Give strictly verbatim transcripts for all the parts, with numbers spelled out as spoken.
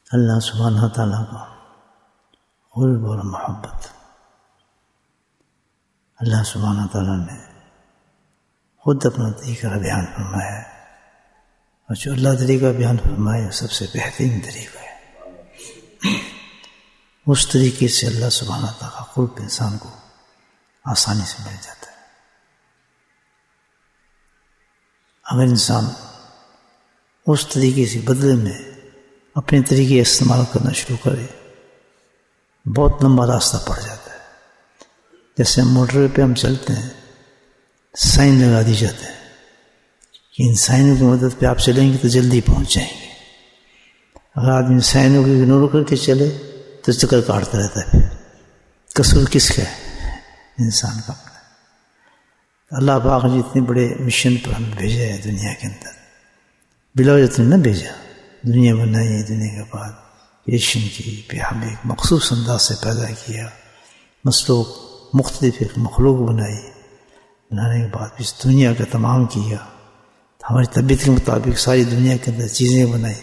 اللہ سبحانہ تعالیٰ کا قرب اور محبت اللہ سبحانہ تعالیٰ نے خود اپنا طریقہ بیان فرمایا ہے، اور جو اللہ طریقہ بیان فرمایا سب سے بہترین طریقہ ہے۔ اس طریقے سے اللہ سبحانہ تعالیٰ کا قرب انسان کو آسانی سے مل جاتا ہے۔ اگر انسان اس طریقے سے بدلے میں اپنے طریقے استعمال کرنا شروع کرے، بہت لمبا راستہ پڑ جاتا ہے۔ جیسے موٹر پہ ہم چلتے ہیں، سائن لگا دی جاتے ہیں کہ ان سائنوں کی مدد پہ آپ چلیں گے تو جلدی پہنچ جائیں گے۔ اگر آدمی سائنوں کو اگنور کر کے چلے تو چکر کاٹتا رہتا ہے۔ پھر قصور کس کا ہے؟ انسان کا اپنا۔ اللہ پاک نے اتنے بڑے مشن پر ہمیں بھیجا ہے دنیا کے اندر، بلا وجہ نے نہ بھیجا۔ دنیا بنائی ہے، دنیا کے بعد کریشن کی، پھر ہمیں ایک مخصوص انداز سے پیدا کیا، مسلوق مختلف ایک مخلوق بنائی، بنانے کے بعد اس دنیا کا تمام کیا، ہماری طبیعت کے مطابق ساری دنیا کے اندر چیزیں بنائی،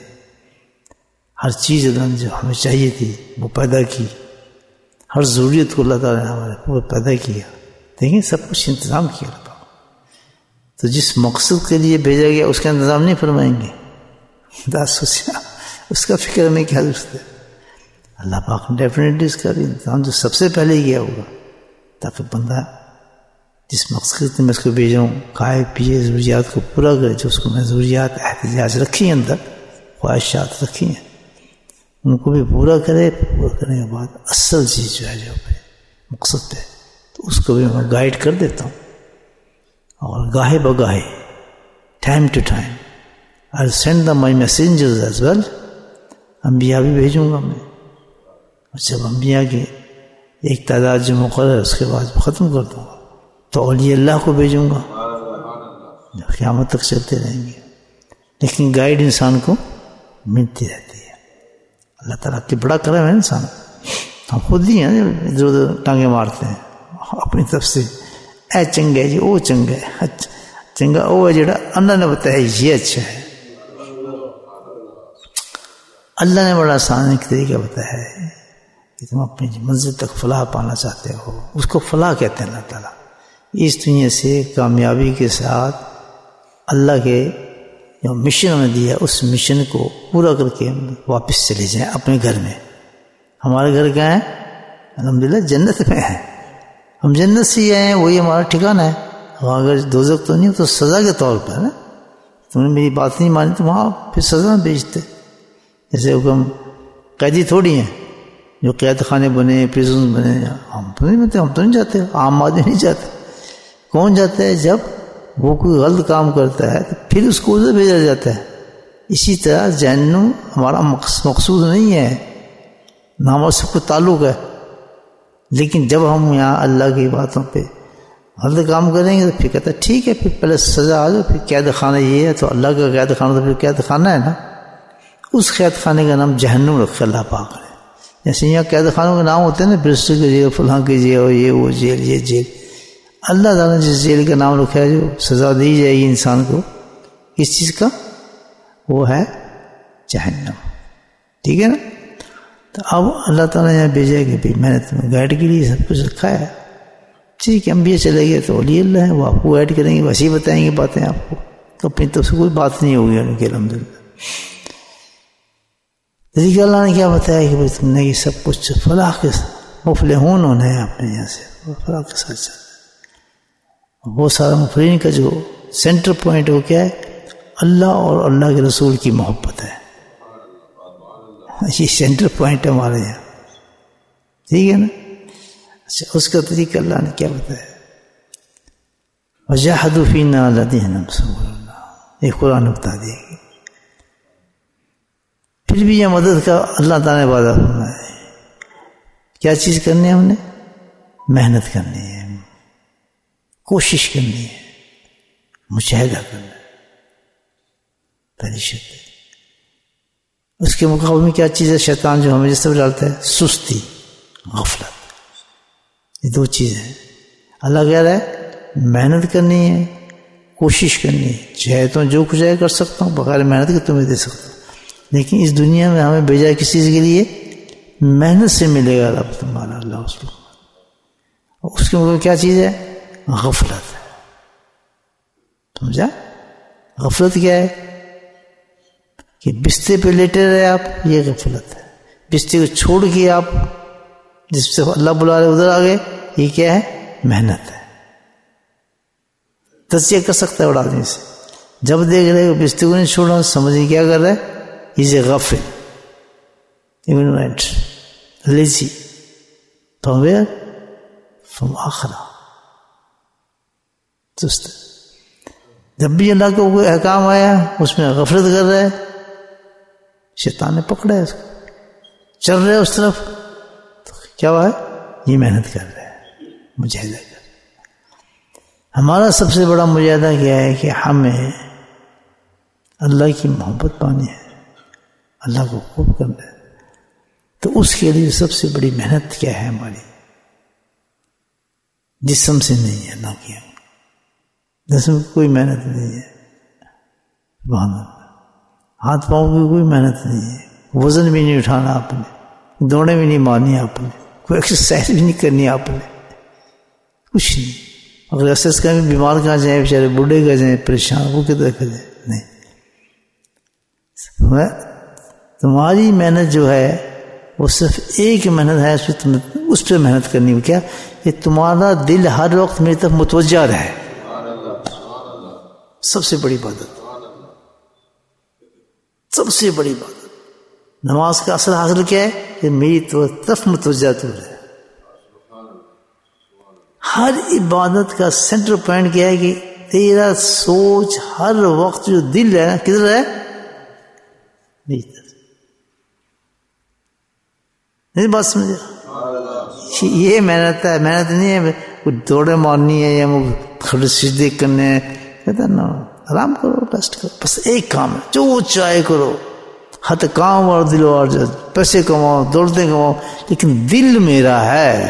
ہر چیز جو ہمیں چاہیے تھی وہ پیدا کی، ہر ضروریت کو اللہ تعالیٰ نے ہمارے وہ پیدا کیا۔ دیکھیں سب کچھ انتظام کیا اللہ تعالیٰ۔ تو جس مقصد کے لیے بھیجا گیا اس کا انتظام نہیں فرمائیں گے، سوچا اس کا فکر میں کیا ضرورت ہے؟ اللہ پاک نے ڈیفینیٹلی اس کا بھی انتظام جو سب سے پہلے کیا ہوگا، تاکہ بندہ جس مقصد میں اس کو بھیجا ہوں کھائے پیے، ضروریات کو پورا کرے، جو اس کو میں ضروریات احتیاج رکھی ہیں، اندر خواہشات رکھی ہیں، ان کو بھی پورا کرے۔ پورا کرنے کے بعد اصل چیز جو ہے جو مقصد پہ، تو اس کو بھی میں گائیڈ کر دیتا ہوں، اور گاہے بگاہے time to time I'll send them my messengers as well۔ انبیاء بھی بھیجوں گا میں، اور جب انبیاء کی ایک تعداد جو مقرر ہے اس کے بعد ختم کر دوں گا، تو اولیاء اللہ کو بھیجوں گا جو قیامت تک چلتے رہیں گے، لیکن گائیڈ انسان کو ملتی رہتی ہے۔ اللہ تعالیٰ کی بڑا کرم ہے انسان، ہم خود ہی ہیں ادھر ادھر ٹانگیں مارتے ہیں اپنی طرف سے، اے چنگا جی وہ چنگا ہے، چنگا وہ ہے جڑا اللہ نے بتایا یہ اچھا ہے۔ اللہ نے بڑا آسان ایک طریقہ بتایا ہے کہ تم اپنی منزل تک فلاح پانا چاہتے ہو، اس کو فلاح کہتے ہیں اللہ تعالیٰ۔ اس دنیا سے کامیابی کے ساتھ اللہ کے جو مشن ہمیں دیا اس مشن کو پورا کر کے واپس چلے جائیں اپنے گھر میں۔ ہمارے گھر کیا ہے؟ الحمدللہ جنت میں ہے، ہم جنت سے ہی آئے ہیں، وہی ہمارا ٹھکانہ ہے۔ اگر دوزخ تو نہیں تو سزا کے طور پر ہے نا، تم نے میری بات نہیں مانی تو وہاں پھر سزا بھیجتے۔ جیسے حکم قیدی تھوڑی ہیں جو قید خانے بنے، پریزن بنے، ہم تو نہیں بنتے، ہم تو نہیں جاتے، عام آدمی نہیں جاتے۔ کون جاتا ہے؟ جب وہ کوئی غلط کام کرتا ہے تو پھر اس کو ادھر بھیجا جاتا ہے۔ اسی طرح جہنم ہمارا مقصود نہیں ہے، نہ ہمارا سب کو تعلق ہے، لیکن جب ہم یہاں اللہ کی باتوں پہ غلط کام کریں گے تو پھر کہتا ہے ٹھیک ہے، پھر پہلے سزا آ جائے، پھر قید خانہ یہ ہے، تو اللہ کا قید خانہ تو پھر قید خانہ ہے نا۔ اس قید خانے کا نام جہنم رکھا اللہ پاک نے۔ جیسے یہاں قید خانوں کے نام ہوتے ہیں نا، برسٹر کی جیل، فلاں کی جیل، یہ وہ جیل، یہ جیل، اللہ تعالیٰ نے جس جیل کا نام رکھا ہے جو سزا دی جائے گی انسان کو اس چیز کا، وہ ہے جہنم۔ ٹھیک ہے نا؟ تو اب اللہ تعالیٰ نے یہاں بھیجا کہ بھائی میں نے تمہیں گائیڈ کے لیے سب کچھ رکھا ہے۔ ٹھیک ہے، انبیاء چلے گئے تو اولیاء اللہ ہے، وہ آپ کو گائیڈ کریں گے، ویسے ہی بتائیں گے باتیں آپ کو، تو اپنی طرف سے کوئی بات نہیں ہوگی ان کی الحمدللہ۔ طریقہ اللہ نے کیا بتایا کہ تم نے یہ سب کچھ فلاح کے مفلحون ہونا ہے اپنے یہاں سے، فلاح کے ساتھ ساتھ وہ سارا مفلحین کا جو سینٹر پوائنٹ وہ کیا ہے؟ اللہ اور اللہ کے رسول کی محبت ہے، یہ سینٹر پوائنٹ ہے ہمارے یہاں۔ ٹھیک ہے نا؟ اچھا، اس کا طریقہ اللہ نے کیا بتایا؟ وَجَاهَدُوا فِينَا لَدَيْنَا صَبْرًا، یہ قرآن بتا دیا گیا۔ پھر بھی یہ مدد کا اللہ تعالیٰ نے وعدہ فرمایا ہے۔ کیا چیز کرنی ہے؟ ہم نے محنت کرنی ہے، کوشش کرنی ہے، مجاہدہ کرنا ہے، پہلی شرط ہے۔ اس کے مقابلے میں کیا چیز ہے شیطان جو ہمیں جس طرح ڈالتا ہے؟ سستی، غفلت، یہ دو چیزیں ہیں۔ اللہ کہہ رہا ہے محنت کرنی ہے، کوشش کرنی ہے، چاہے تو جو کچھ ہے کر سکتا ہوں، بغیر محنت کے تمہیں دے سکتا ہوں، لیکن اس دنیا میں ہمیں بھیجا کس چیز کے لیے؟ محنت سے ملے گا رب تمہارا اللہ اس کو. اس کے مطلب کیا چیز ہے؟ غفلت. سمجھا؟ غفلت کیا ہے؟ کہ بستے پہ لیٹے رہے آپ، یہ غفلت ہے. بستے کو چھوڑ کے آپ جس سے اللہ بلا رہے ادھر آ گئے، یہ کیا ہے؟ محنت ہے. تجزیہ کر سکتا ہے بڑا آدمی سے. جب دیکھ رہے کہ بستے کو نہیں چھوڑنا، سمجھیں کیا کر رہا ہے؟ اسے غفل ignorant lazy from where? from آخرہ. سست. جب بھی اللہ کا کوئی احکام آیا اس میں غفلت کر رہا ہے، شیطان نے پکڑا ہے اس کو، چل رہا ہے اس طرف، تو کیا ہوا ہے؟ یہ محنت کر رہا ہے، مجاہدہ کر رہا ہے. ہمارا سب سے بڑا مجاہدہ کیا ہے؟ کہ ہمیں اللہ کی محبت پانی ہے، اللہ کو خوب کرنا ہے. تو اس کے لیے سب سے بڑی محنت کیا ہے ہماری؟ جسم سے نہیں ہے، اللہ کی جسم کی کوئی محنت نہیں ہے، سبحان اللہ. ہاتھ پاؤں کی کوئی محنت نہیں ہے، وزن بھی نہیں اٹھانا آپ نے، دوڑیں بھی نہیں مارنی آپ نے، کوئی ایکسرسائز بھی نہیں کرنی آپ نے، کچھ نہیں. اگر ایکسرسائز کریں بیمار کہاں جائیں، بیچارے بوڑھے کہاں جائیں، پریشان، وہ کدھر کر جائیں؟ نہیں. تمہاری محنت جو ہے وہ صرف ایک محنت ہے، اس پہ تم اس پہ محنت کرنی ہے. کیا؟ کہ تمہارا دل ہر وقت میری طرف متوجہ رہے. سب سے بڑی عبادت، سب سے بڑی بات. نماز کا اصل حاصل کیا ہے؟ کہ میری طرف متوجہ تو ہے. ہر عبادت کا سینٹر پوائنٹ کیا ہے؟ کہ تیرا سوچ ہر وقت جو دل ہے کدھر ہے؟ میری طرف. نہیں بات سمجھے؟ یہ محنت ہے، محنت نہیں ہے کچھ دوڑے مارنی ہے یا کھڑے سجدے کرنے ہیں. کہتا نا آرام کرو، ریسٹ کرو، بس ایک کام ہے، جو چاہے کرو. ہاتھ کام اور دل اور پیسے کماؤ، دوڑتے کماؤ، لیکن دل میرا ہے.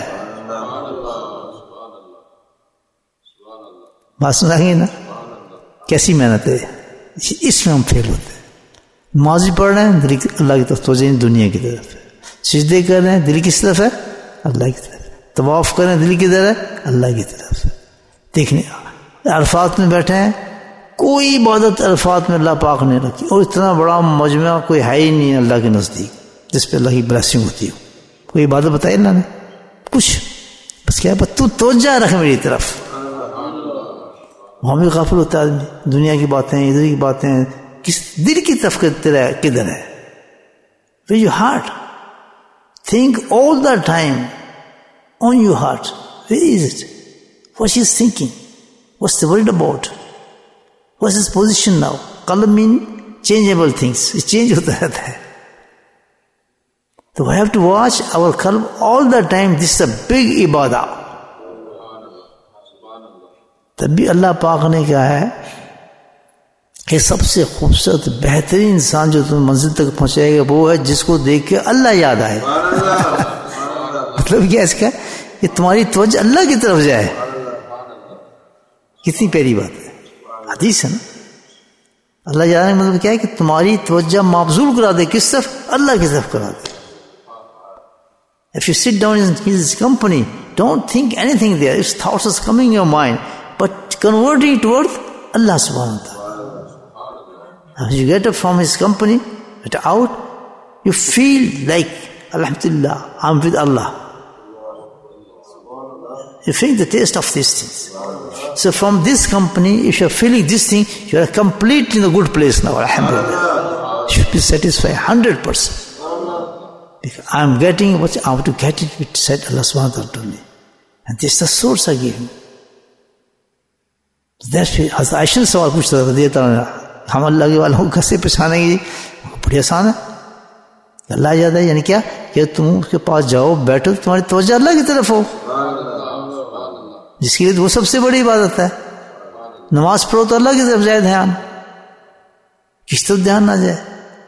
بات سنا گی نا؟ کیسی محنت ہے؟ اس میں ہم فیل ہوتے ہیں. نماز پڑھ رہے ہیں، دل اللہ کی طرف توجہ نہیں، دنیا کی طرف ہے. سجدے کر رہے ہیں، دل کس طرف ہے؟ اللہ کی طرف. طواف کر رہے ہیں، دل کدھر ہے؟ اللہ کی طرف. دیکھنے عرفات میں بیٹھے ہیں، کوئی عبادت عرفات میں اللہ پاک نے رکھی، اور اتنا بڑا مجمع کوئی ہے ہی نہیں اللہ کے نزدیک جس پہ اللہ کی بلیسنگ ہوتی ہو. کوئی عبادت بتائی اللہ نے؟ کچھ. بس کیا بس تو توجہ رکھ میری طرف. وہاں بھی غافل ہوتا ہے آدمی، دنیا کی باتیں، ادھر کی باتیں، کس دل کی طرف کدھر ہے؟ Where your heart? Think all the time on your heart. Where is it? What she is thinking? What's the worried about? What's his position now? Qalb mean changeable things. It change hota rehta hai. So we have to watch our qalb all the time. This is a big ibadah. تب بھی اللہ پاک نے کہا ہے کہ سب سے خوبصورت بہترین انسان جو تم منزل تک پہنچائے گا وہ ہے جس کو دیکھ کے اللہ یاد آئے. مطلب کیا اس کا؟ کہ تمہاری توجہ اللہ کی طرف جائے. کتنی پیاری بات ہے، حدیث ہے نا. اللہ یاد آنے مطلب کیا ہے؟ کہ تمہاری توجہ مبذول کرا دے. کس طرف؟ اللہ کی طرف کرا دے. If you sit down in his company, don't think anything there. If thoughts are coming in your mind, but converting it towards Allah subhanahu wa ta'ala. As you get up from his company, get out, you feel like, Alhamdulillah, I'm with Allah. You feel the taste of these things. So from this company, if you're feeling this thing, you are completely in a good place now, Alhamdulillah. You should be satisfied one hundred percent. Because I'm getting what I want to get it, it said Allah subhanahu wa ta'ala to me. And this is the source I gave him. That's why Hazrat Aisha نے سوال پوچھتا تھا رضی اللہ عنہ، ہم اللہ کے والوں کو کیسے پہچانیں گے؟ بڑی آسان ہے. اللہ یاد ہے، یعنی کیا؟ کہ تم اس کے پاس جاؤ، بیٹھو، تمہاری توجہ اللہ کی طرف ہو، جس کے لیے وہ سب سے بڑی عبادت ہے. نماز پڑھو تو اللہ کی طرف جائے دھیان، کس طرف دھیان نہ جائے.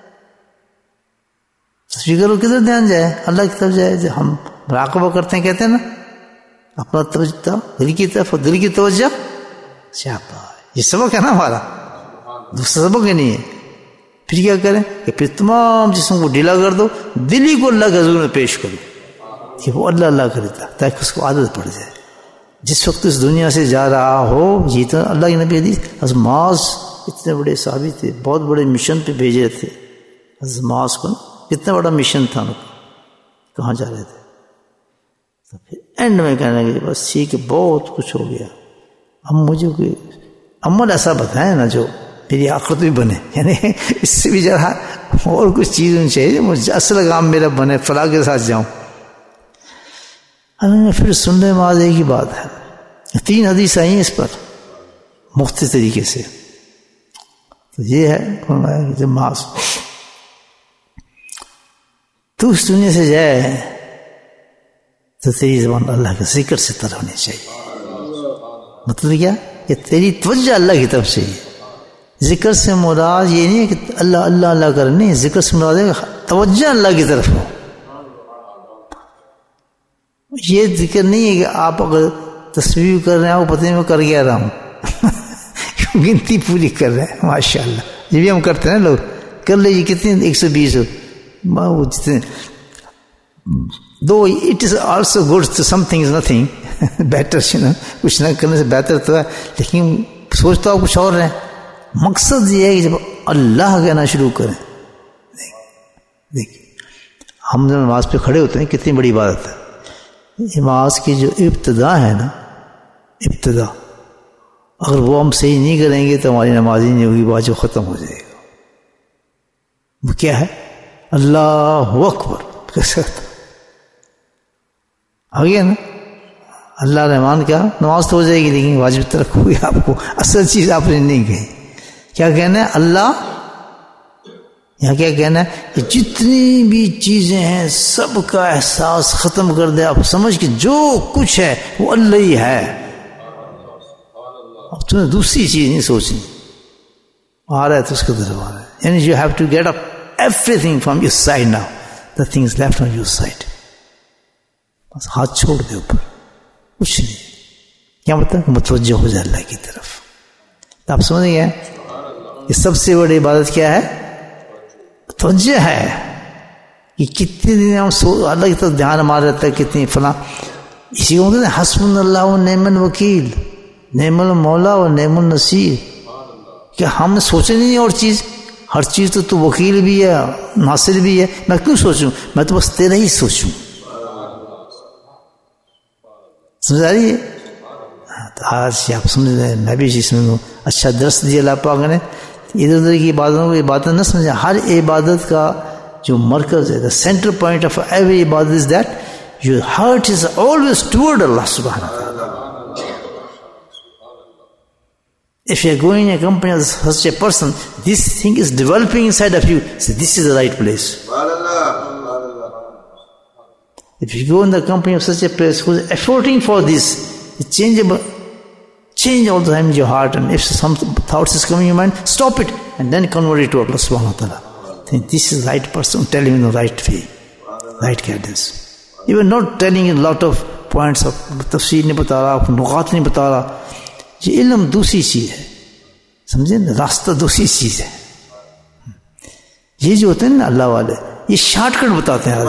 تصویر کرو کدھر دھیان جائے؟ اللہ کی طرف جائے. جو ہم مراقبہ کرتے ہیں، کہتے ہیں نا اپنا توجہ دل کی طرف، اور دل کی توجہ شاباش. یہ سبق ہے نا ہمارا، دوسرا سبق ہی نہیں ہے. پھر کیا کریں کہ پھر تمام جسم کو ڈھیلا کر دو، دل ہی کو اللہ کے حضور میں پیش کرو کہ وہ اللہ اللہ کرتا، تاکہ اس کو عادت پڑ جائے. جس وقت اس دنیا سے جا رہا ہو، یہ تو اللہ کے نبی حدیث، حضرت معاذ اتنے بڑے صحابی تھے، بہت بڑے مشن پہ بھیجے تھے حضرت معاذ کو، کتنا بڑا مشن تھا ان کو، کہاں جا رہے تھے. تو پھر اینڈ میں کہنے لگے بس ٹھیک ہے بہت کچھ ہو گیا، اب مجھے کوئی عمل ایسا بتائیں نا جو میری آخرت بھی بنے، یعنی اس سے بھی ذرا اور کچھ چیز ہونی چاہیے مجھے اصل کام میرا بنے، فلاں کے ساتھ جاؤں. اللہ نے پھر سننے معاذ ایک ہی بات ہے، تین حدیث آئی ہیں اس پر مختلف طریقے سے. تو یہ ہے کہ جب معاذ تو اس دنیا سے جائے تو تیری زبان اللہ کے ذکر سے تر ہونی چاہیے. مطلب کیا کہ تیری توجہ اللہ کی طرف سے ہی. ذکر سے مراد یہ نہیں ہے کہ اللہ اللہ اللہ کر، نہیں، ذکر سے مراد ہے کہ توجہ اللہ کی طرف ہو. یہ ذکر نہیں ہے کہ آپ اگر تسبیح کر رہے ہیں آپ کو پتہ نہیں میں کر گیا رہا ہوں گنتی پوری کر رہے ہیں ماشاء اللہ، یہ بھی ہم کرتے ہیں لوگ، کر لیجیے کتنے ایک سو بیس وہ جتنے دو it is also good to something is nothing better, کچھ نہ کرنے سے بہتر تو ہے، لیکن سوچتا ہو کچھ اور ہے. مقصد یہ ہے کہ جب اللہ کہنا شروع کریں، دیکھیے ہم جب نماز پہ کھڑے ہوتے ہیں کتنی بڑی عبادت ہے. نماز کی جو ابتدا ہے نا، ابتدا اگر وہ ہم صحیح نہیں کریں گے تو ہماری نماز ہی نہیں ہوگی، بات جو ختم ہو جائے گا. وہ کیا ہے؟ اللہ اکبر کیسے آ گیا نا، اللہ رحمان کیا نماز تو ہو جائے گی لیکن واجب ترک ہوگی. آپ کو اصل چیز آپ نے نہیں کہی. کیا کہنا ہے؟ اللہ، یہاں کیا کہنا ہے کہ جتنی بھی چیزیں ہیں سب کا احساس ختم کر دے. آپ سمجھ کہ جو کچھ ہے وہ اللہ ہی ہے، اب تمہیں دوسری چیز نہیں سوچنی. آ رہا ہے تو اس کا دربار ہے، یعنی you have to get up everything from your side. Now the thing is left on your side. بس ہاتھ چھوڑ دے اوپر، کچھ نہیں. کیا مطلب؟ متوجہ ہو جائے اللہ کی طرف. تو آپ سمجھ گئے یہ سب سے بڑی عبادت کیا ہے؟ توجہ ہے. کہ کتنے دن ہم سو اللہ کی طرف دھیان ہمارا رہتا ہے، کتنی فلاں. اسی کو کہتے ہیں حسبنا اللہ و نعم الوکیل، نعم المولا و نعم النصیر. کہ ہم نے سوچے نہیں اور چیز، ہر چیز تو تو وکیل بھی ہے ناصر بھی ہے، میں کیوں سوچوں؟ میں تو بس تیرا ہی سوچوں. سمجھ آ رہی ہے؟ تو آج آپ سمجھ رہے ہیں، میں بھی اس میں اچھا درس دیا اللہ پاک نے. ادھر ادھر کی عبادتوں کو عبادت نہ سمجھیں. ہر عبادت کا جو مرکز ہے، the centre point of every عبادت is that your heart is always toward Allah سبحانہ wa ta'ala. If you are going in a company of such a person, this thing is developing inside of you. So this is the right place. If you go in the company of such a place who is efforting for this, change, change all the time in your heart, and if some thoughts is coming in your mind, stop it and then convert it to Allah subhanahu wa ta'ala. Think this is the right person, tell him in the right way, right guidance. Even not telling a lot of points of tafsir نہیں بتا رہا، نقاط نہیں بتا رہا. یہ علم دوسری چیز ہے، سمجھے نا، راستہ دوسری چیز ہے. یہ جو ہوتے ہیں نا اللہ والے، یہ شارٹ کٹ بتاتے ہیں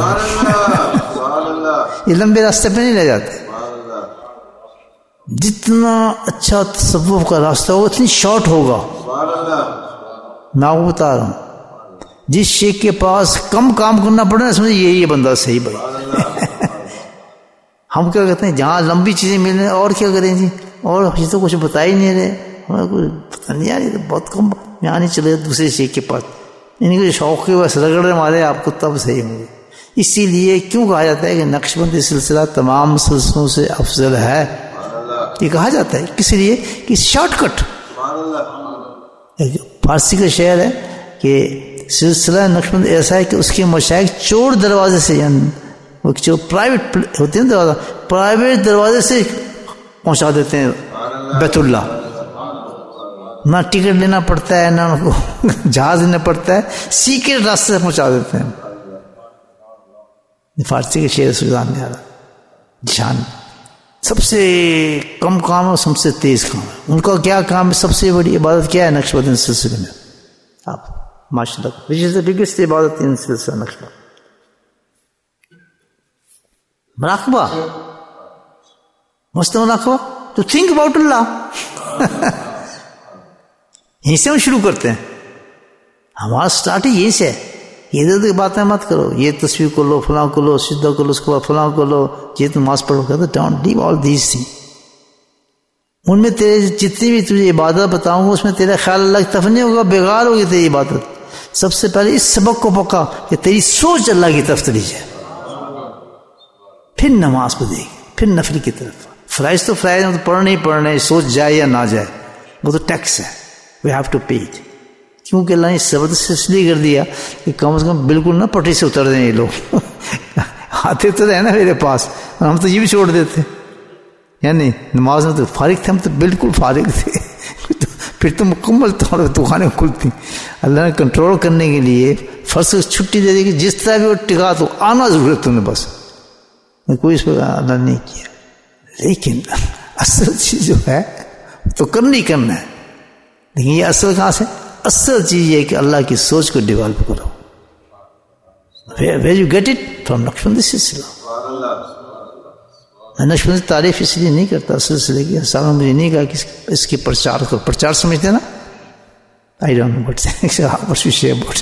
یہ لمبے راستے پہ نہیں لے جاتے. جتنا اچھا تصوف کا راستہ ہوگا اتنی شارٹ ہوگا. میں آپ کو بتا رہا ہوں، جس شیخ کے پاس کم کام کرنا پڑے نا، سمجھے یہی ہے بندہ صحیح. بھائی ہم کیا کہتے ہیں جہاں لمبی چیزیں مل رہی اور کیا کریں جی، اور یہ تو کچھ بتا ہی نہیں رہے، ہمیں کچھ پتہ نہیں آ رہی، بہت کم یہاں نہیں چلے دوسرے شیخ کے پاس. ان کے شوق کے بس رگڑے مارے آپ کو تب صحیح ہوں گے. اسی لیے کیوں کہا جاتا ہے کہ نقش بندی سلسلہ تمام سلسلوں سے افضل ہے؟ یہ کہا جاتا ہے کس لیے کہ شارٹ کٹ. فارسی کا شعر ہے کہ سلسلہ نقش بند ایسا ہے کہ اس کے مشائخ چور دروازے سے، یعنی وہ جو پرائیویٹ ہوتے ہیں دروازہ، پرائیویٹ دروازے سے پہنچا دیتے ہیں بیت اللہ. نہ ٹکٹ لینا پڑتا ہے، نہ ان کو جہاز لینا پڑتا ہے، سیکریٹ راستے سے پہنچا دیتے ہیں. فارسی کے شعر سلطان میں آ رہا جان. سب سے کم کام ہے، سب سے تیز کام ہے. ان کا کیا کام ہے؟ سب سے بڑی عبادت کیا ہے نقش بندی سلسلے میں؟ آپ ماشاء اللہ, which is the biggest عبادت in سلسلہ نقشبند. مراقبہ, مست مراقبہ, to think about اللہ. یہیں سے ہم شروع کرتے ہیں, ہمارا اسٹارٹ ہی یہیں سے ہے. ادھر ادھر باتیں مت کرو, یہ تصویر کو لو, فلاں کو لو, سجدہ کو لو, اس کے بعد فلاں کو لو, یہ تم نماز پڑھو کرتے. Don't leave all these thing. ان میں تیرے جتنی بھی تجھے عبادت بتاؤں گا اس میں تیرا خیال اللہ کی طرف نہیں ہوگا, بیکار ہوگی تیری عبادت. سب سے پہلے اس سبق کو پکا کہ تیری سوچ اللہ کی طرف چلی جائے, پھر نماز پہ دے گی, پھر نفل کی طرف. فرائض تو فرائض تو پڑھنے ہی پڑھنے, سوچ جائے یا نہ جائے وہ تو ٹیکس ہے, we have to pay it. کیونکہ اللہ نے زبردست اس لیے کر دیا کہ کم از کم بالکل نہ پٹری سے اتر دیں یہ لوگ. آتے تو رہے نا میرے پاس, ہم تو یہ بھی چھوڑ دیتے, یعنی نماز میں تو فارغ تھے, ہم تو بالکل فارغ تھے. پھر تو مکمل طور پہ دکانیں کھلتی. اللہ نے کنٹرول کرنے کے لیے فرض کو چھٹی دے دی کہ جس طرح بھی وہ ٹکا تو آنا ضرورت تم نے, بس کوئی اس پہ اللہ نہیں کیا. لیکن اصل چیز جو ہے تو کرنا ہی کرنا ہے. لیکن یہ اصل کہاں سے؟ اصل چیز یہ کہ اللہ کی سوچ کو ڈیولپ کرو. Where you get it from Naqshbandi سلسلہ. میں نقشبندی تعریف اس لیے نہیں کرتا سلسلے کی, سالوں مجھے نہیں کہا کہ اس کی پرچار کرو. پرچار سمجھتے نا, I don't know but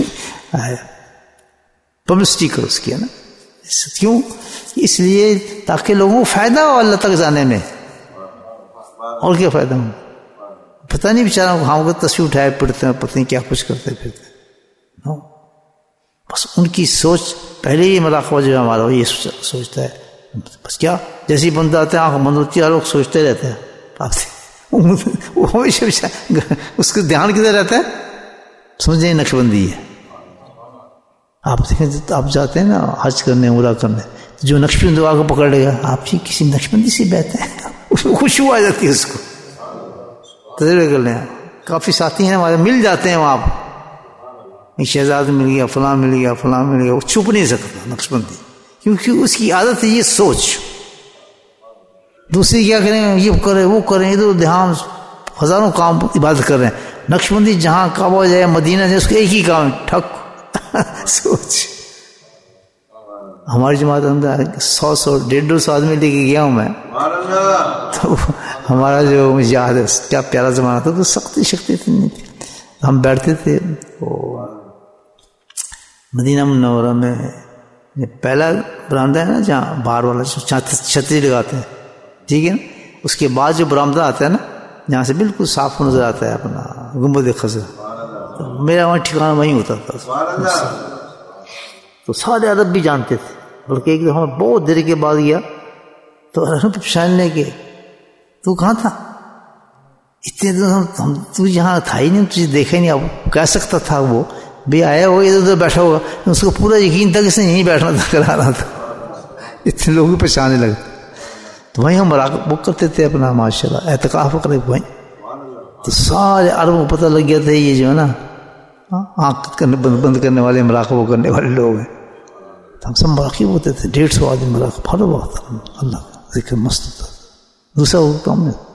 publicity کرو اس کی, ہے نا. کیوں؟ اس لیے تاکہ لوگوں کو فائدہ ہو اللہ تک جانے میں. اور کیا فائدہ ہو؟ پتہ نہیں بیچارہ ہم کو تصویر اٹھائے پڑتے ہیں, پتہ نہیں کیا کچھ کرتے پھرتے. نو, بس ان کی سوچ پہلے ہی مراقبہ جو ہے ہمارا وہ یہ سوچتا ہے. بس کیا جیسے بندہ آتا ہے آنکھ بند ہوتی ہے, لوگ سوچتے رہتے ہیں آپ سے, وہ ہمیشہ اس کا دھیان کدھر رہتا ہے؟ سمجھیں نقشبندی ہے. آپ دیکھیں آپ جاتے ہیں نا حج کرنے, عمرہ کرنے, جو نقشبندی دعا کو پکڑ لے گا, آپ جی کسی نقشبندی سے بیٹھتے ہیں, اس کو خوشبو آ جاتی ہے. اس کو تجربہ کر لیں, کافی ساتھی ہیں ہمارے مل جاتے ہیں وہاں, ایک شہزاد مل گیا, فلاں مل گیا, فلاں مل گیا. وہ چھپ نہیں سکتا نقشبندی, کیونکہ اس کی عادت ہے یہ سوچ. دوسری کیا کریں, یہ کریں وہ کریں, ادھر دھیان, ہزاروں کام عبادت کر رہے ہیں. نقشبندی جہاں کعبہ جائے, مدینہ جائے, اس کا ایک ہی کام, ٹھک سوچ. ہماری جماعت اندر سو سو ڈیڑھ دو سو آدمی لے کے گیا ہوں میں, تو ہمارا جو مجھے یاد ہے کیا پیارا زمانہ تھا, تو سختی شکتی تھی نہیں تھی. ہم بیٹھتے تھے مدینہ منورہ میں, پہلا برآمدہ ہے نا جہاں باہر والا چھتری لگاتے ہیں, ٹھیک ہے نا. اس کے بعد جو برآمدہ آتا ہے نا, جہاں سے بالکل صاف نظر آتا ہے اپنا گنبد خضرا, میرا وہاں ٹھکانا وہیں ہوتا تھا. تو سارے عرب بھی جانتے تھے, بلکہ ایک دفعہ بہت دیر کے بعد گیا تو پہچاننے کے, تو کہاں تھا اتنے دن, ہم تو یہاں تھا ہی نہیں, تجھے دیکھا ہی نہیں. اب کہہ سکتا تھا وہ بھی آیا ہوگا ادھر ادھر بیٹھا ہوگا, اس کو پورا یقین تھا کہ اس نے یہیں بیٹھنا تھا, کرا رہا تھا. اتنے لوگ پہچانے لگے. تو وہیں ہم مراقبہ بک کرتے تھے اپنا, ماشاء اللہ اعتکاف کرے وہیں. تو سارے عرب کو پتہ لگ گیا تھا یہ جو ہے نا آنکھ کرنے بند بند کرنے والے, مراقبہ کرنے والے لوگ ہیں. تو ہم سب مراقب ہوتے تھے, ڈیڑھ سو آدمی مراقب, ہر وقت اللہ کا ذکر مست ہوتا. دوسرا وہ کام نہیں,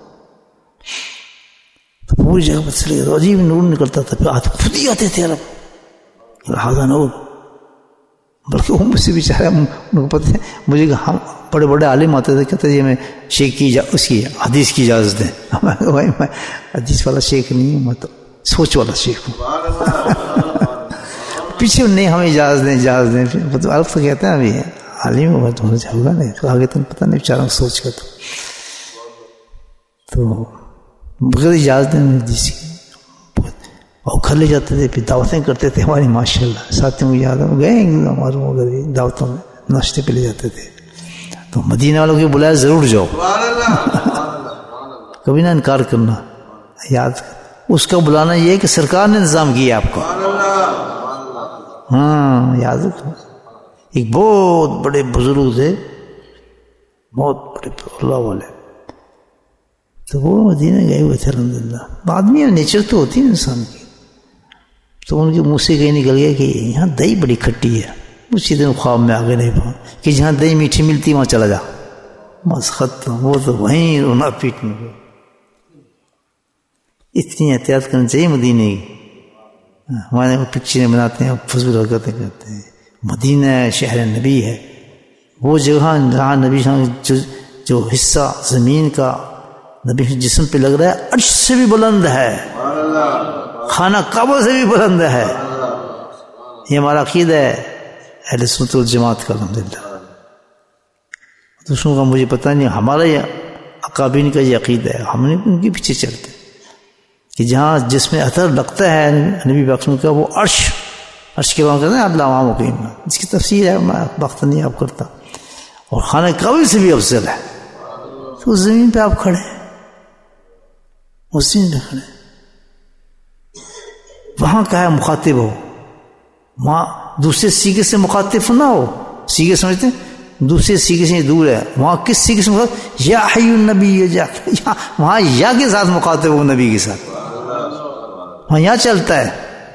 تو پوری جگہ پر چلے گئے, عجیب نور نکلتا تھا. پھر آتے خود ہی آتے تھے عرب, لہٰذا نور. بلکہ وہ مجھ سے بیچارہ ان کو پتہ ہے, مجھے ہم بڑے بڑے عالم آتے تھے, کہتے یہ میں شیخ کی اس کی حدیث کی اجازت دیں. بھائی میں حدیث والا شیخ نہیں ہوں, میں تو سوچ والا شیخ ہوں. پیچھے نہیں, ہمیں اجازت دیں اجازت دیں. پھر عرب تو کہتے ہیں ابھی عالم ہوگا تو مجھے ہوگا نہیں, تو آگے تم پتہ نہیں بیچارہ سوچ کا. تو بغیر اجازت دیں حدیث کی اور گھر لے جاتے تھے, پھر دعوتیں کرتے تھے ہماری. ماشاء اللہ ساتھیوں کو یاد ہے, گئے ہمارے وغیرہ دعوتوں میں ناشتے پہ لے جاتے تھے. تو مدینہ والوں کو بلایا ضرور جاؤ, کبھی نہ انکار کرنا. یاد اس کا بلانا یہ ہے کہ سرکار نے انتظام کیا آپ کو. ہاں یاد رکھو, ایک بہت بڑے بزرگ تھے, بہت بڑے اللہ والے, تو وہ مدینہ گئے ہوئے تھے الحمدللہ. آدمی نیچر تو ہوتی ہے انسان کی. تو ان کے منہ سے کہیں نکل گیا کہ یہاں دہی بڑی کھٹی ہے. اسی دن خواب میں آگے نہیں پہنچ کہ جہاں دہی میٹھی ملتی وہاں چلا جا, بس ختم. وہ تو وہیں رونا پیٹنے کو. اتنی احتیاط کرنی چاہیے مدینے کی. ہمارے وہ پکچریں بناتے ہیں، فضول حرکتیں کرتے ہیں. مدینہ شہر نبی ہے، وہ جگہ جہاں نبی جو, جو حصہ زمین کا نبی جسم پہ لگ رہا ہے عرش سے بھی بلند ہے، خانہ کعبہ سے بھی بلند ہے. یہ ہمارا عقیدہ ہے اہل سنت والجماعت کا الحمدللہ. دوسروں کا مجھے پتہ نہیں، ہمارا یہ اکابرین کا یہ عقیدہ ہے. ہم نے ان کے پیچھے چلتے کہ جہاں جس میں اثر لگتا ہے نبی پاک کا وہ عرش عرش کے وہاں کہتے ہیں اللہ وہاں مقیم ہے. اس کی تفسیر ہے، میں وقت نہیں آپ کرتا. اور خانہ کعبہ سے بھی افضل ہے. تو اس زمین پہ آپ کھڑے، اس زمین پہ کھڑے، وہاں کا ہے مخاطب ہو، وہاں دوسرے سیگے سے مخاطب نہ ہو. سیگے سمجھتے ہیں دوسرے سیگے سے دور ہے، وہاں کس سیگے سے مخاطب؟ یا حی النبی، یا وہاں یا کے ساتھ مخاطب ہو، نبی کے ساتھ. وہاں یہاں چلتا ہے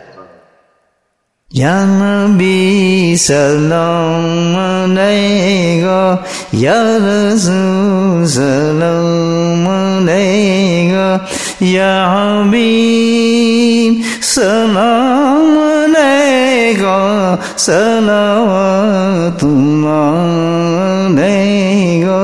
یا نبی سلام علیکہ، یا رسول سلام علیکہ، یا حبیب سلام علیکہ، صلوات اللہ علیکہ.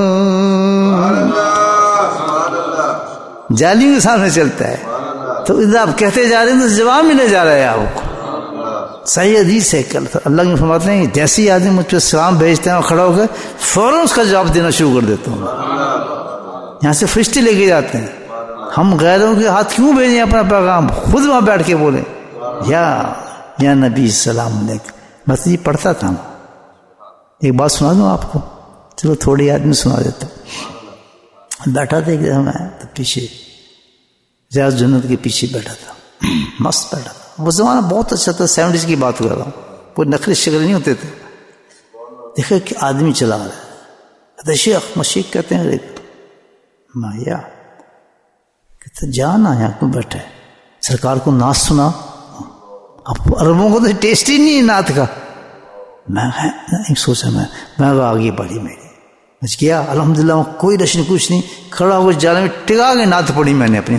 جالیوں کے سامنے چلتا ہے. تو ادھر آپ کہتے جا رہے ہیں تو جواب ملے جا رہا ہے آپ کو. صحیح حدیث ہے، اللہ کے فرماتے ہیں جیسے ہی آدمی مجھ پہ سلام بھیجتے ہیں اور کھڑا ہو کے فوراً اس کا جواب دینا شروع کر دیتا ہوں. یہاں سے فرشتے لے کے جاتے ہیں. ہم غیروں کے ہاتھ کیوں بھیجیں اپنا پیغام؟ خود وہاں بیٹھ کے بولیں یا یا نبی سلام علیکم. بس یہ پڑھتا تھا. ایک بات سنا دوں آپ کو، چلو تھوڑی آدمی سنا دیتا ہوں. بیٹھا تھا ایک میں تو پیچھے ریاض جنت کے پیچھے بیٹھا تھا، مست بیٹھا تھا. وہ زمانہ بہت اچھا تھا، سیونٹیز کی بات کر رہا ہوں. کوئی نخرے شکل نہیں ہوتے تھے. دیکھا کہ آدمی چلا رہا ہے، کہتے شیخ مشیخ کہتے ہیں مایا، کہتے جانا یہاں کیوں بیٹھے، سرکار کو نعت سنا. اب عربوں کو تو ٹیسٹ ہی نہیں ہے نعت کا. میں سوچا میں میں آگے بڑھی میری بچ گیا الحمدللہ. کوئی رشن کچھ نہیں، کھڑا ہو جانے میں ٹکا کے نعت پڑھی میں نے اپنی.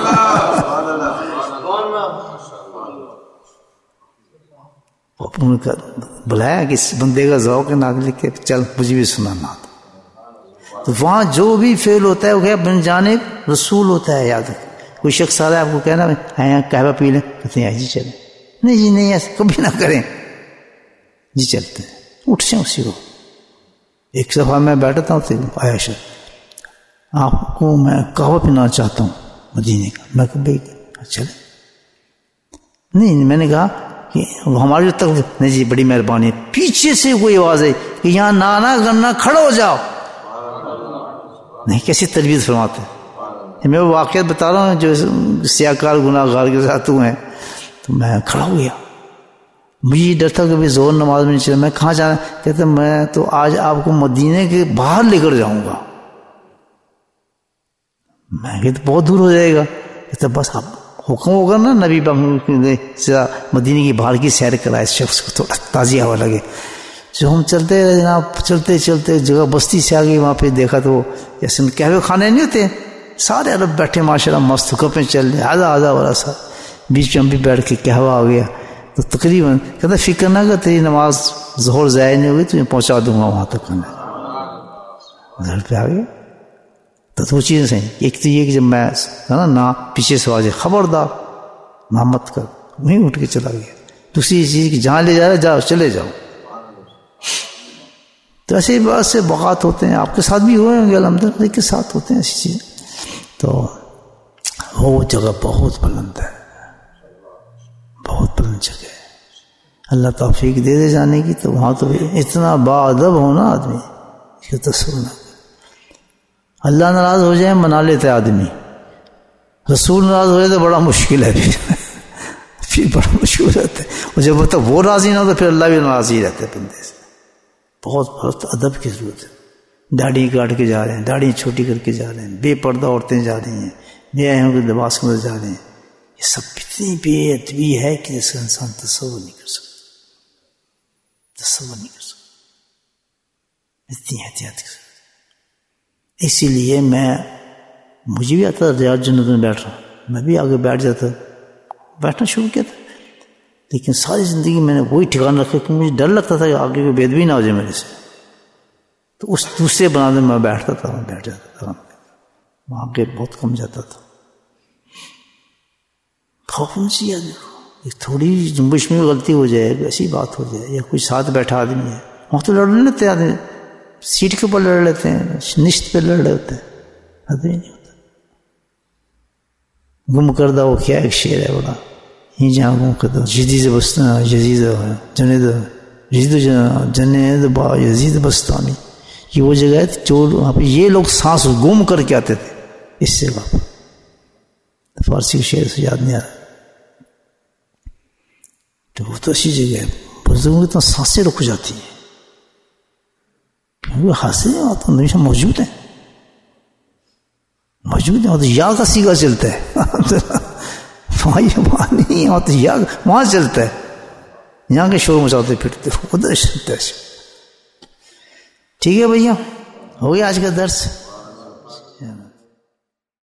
بلایا کہ اس بندے کا ذوق نعت لکھ کے چل مجھے بھی سنا نعت. تو وہاں جو بھی فعل ہوتا ہے وہ کیا بن جانب رسول ہوتا ہے. یاد رکھ، کوئی شخص آ رہا ہے آپ کو کہنا ہے قہوہ پی لیں، کہتے ہیں جی چلیں. نہیں جی نہیں ایسا کبھی نہ کریں جی، چلتے ہیں اٹھ جائیں اسی کو. ایک دفعہ میں بیٹھا تھا آیا شاید آپ کو میں قہوہ پینا چاہتا ہوں مدینے کا. میں کہ بھائی چلے. نہیں میں نے کہا کہ ہماری جو تک نہیں جی بڑی مہربانی. پیچھے سے کوئی آواز ہے کہ یہاں نانا گنا کھڑا ہو جاؤ. نہیں کیسی تربیت فرماتے. میں وہ واقعات بتا رہا ہوں جو سیاہ کار گناہ گار کے ساتھ ہوئے ہیں. تو میں کھڑا ہو گیا. مجھے ڈر تھا کہ بھی زور نماز میں نہیں چلا. میں کہاں جانا؟ کہتے میں تو آج آپ کو مدینے کے باہر لے کر جاؤں گا. میں کہ تو بہت دور ہو جائے گا. کہتے بس آپ حکم ہوگا نا نبی مدینے کی باہر کی سیر کرائے اس شخص کو تھوڑا تازی ہوا لگے. جو ہم چلتے رہے جناب، چلتے چلتے جگہ بستی سے آگئی. وہاں پہ دیکھا تو جیسے قہوے خانے نہیں ہوتے، سارے عرب بیٹھے ماشاء اللہ مست کپیں چل رہے آدھا آدھا والا سا. بیچ میں ہم بھی بیٹھ کے قہوہ آ گیا. تو تقریباً کہتا فکر نہ کر تیری نماز ظہر ضائع نہیں ہوگی، تجھے پہنچا دوں گا وہاں تک. گھر پہ آ گیا. تو دو چیزیں صحیح. ایک تو یہ کہ جب میں نا نہ پیچھے سے آواز خبردار نہ مت کر، وہیں اٹھ کے چلا گیا. دوسری چیز کہ جہاں لے جا رہا جاؤ چلے جاؤ. تو ایسے بات سے بغات ہوتے ہیں. آپ کے ساتھ بھی ہوئے ہوں گے الحمدللہ کے ساتھ ہوتے ہیں ایسی چیزیں. تو وہ جگہ بہت بلند ہے، بہت بلند جگہ ہے. اللہ توفیق دے دے جانے کی. تو وہاں تو اتنا باادب ہونا آدمی اس کا تصور نہ. اللہ ناراض ہو جائے منا لیتے آدمی، رسول ناراض ہو جائے تو بڑا مشکل ہے. پھر پھر بڑا مشکل رہتا ہے. اور جب تک وہ راضی نہ ہو تو پھر اللہ بھی ناراض ہی رہتا ہے بندے سے. بہت بہت ادب کی ضرورت ہے. داڑھی کاٹ کے جا رہے ہیں، داڑھی چھوٹی کر کے جا رہے ہیں، بے پردہ عورتیں جا رہی ہیں، بے آئے کے لباس کے اندر جا رہے ہیں. یہ سب اتنی بے ادبی ہے کہ جس کا انسان تصور نہیں کر سکتا، تصور نہیں کر سکتا. اتنی احتیاط کی ضرورت. اسی لیے میں مجھے بھی آتا ریاض جنت میں بیٹھ رہا، میں بھی آگے بیٹھ جاتا، بیٹھنا شروع کیا تھا. لیکن ساری زندگی میں نے وہی ٹھکان رکھا کہ مجھے ڈر لگتا تھا کہ آگے کوئی بے ادبی نہ ہو جائے میرے سے، تو اس دوسرے بنانے میں بیٹھتا تھا، میں بیٹھ جاتا تھا، وہاں آگے بہت کم جاتا تھا. خوف نہیں چاہیے آدمی کو، ایک تھوڑی جنبش میں غلطی ہو جائے، ایسی بات ہو جائے، یا کوئی ساتھ بیٹھا آدمی ہے، وہاں تو لڑ لیتے ہیں آدمی، سیٹ کے اوپر لڑ لیتے ہیں، نشت پہ لڑ رہے ہوتے ہیں، آدمی نہیں ہوتا. گم کردہ وہ کیا ایک شعر ہے بڑا، یہ جہاں گم کردہ جدید بستان جدید جنید جدید جنید با یزید بستانی، یہ وہ جگہ ہے جو وہاں پہ یہ لوگ سانس گم کر کے آتے تھے اس جگہ پر. فارسی شعر سے یاد نہیں آ رہا، تو وہ تو اچھی جگہ ہے، بزرگوں کی تو سانسیں رک جاتی ہیں کیونکہ حاصل نہیں ہوتا، ہمیشہ موجود ہیں موجود ہیں. اور تو یا کا سیگا چلتا ہے وہاں وہاں نہیں وہاں تو یا وہاں چلتا ہے، یہاں کے شور مچاتے پھرتے ادھر چلتا ہے. ٹھیک ہے بھیا، ہو گیا آج کا درس.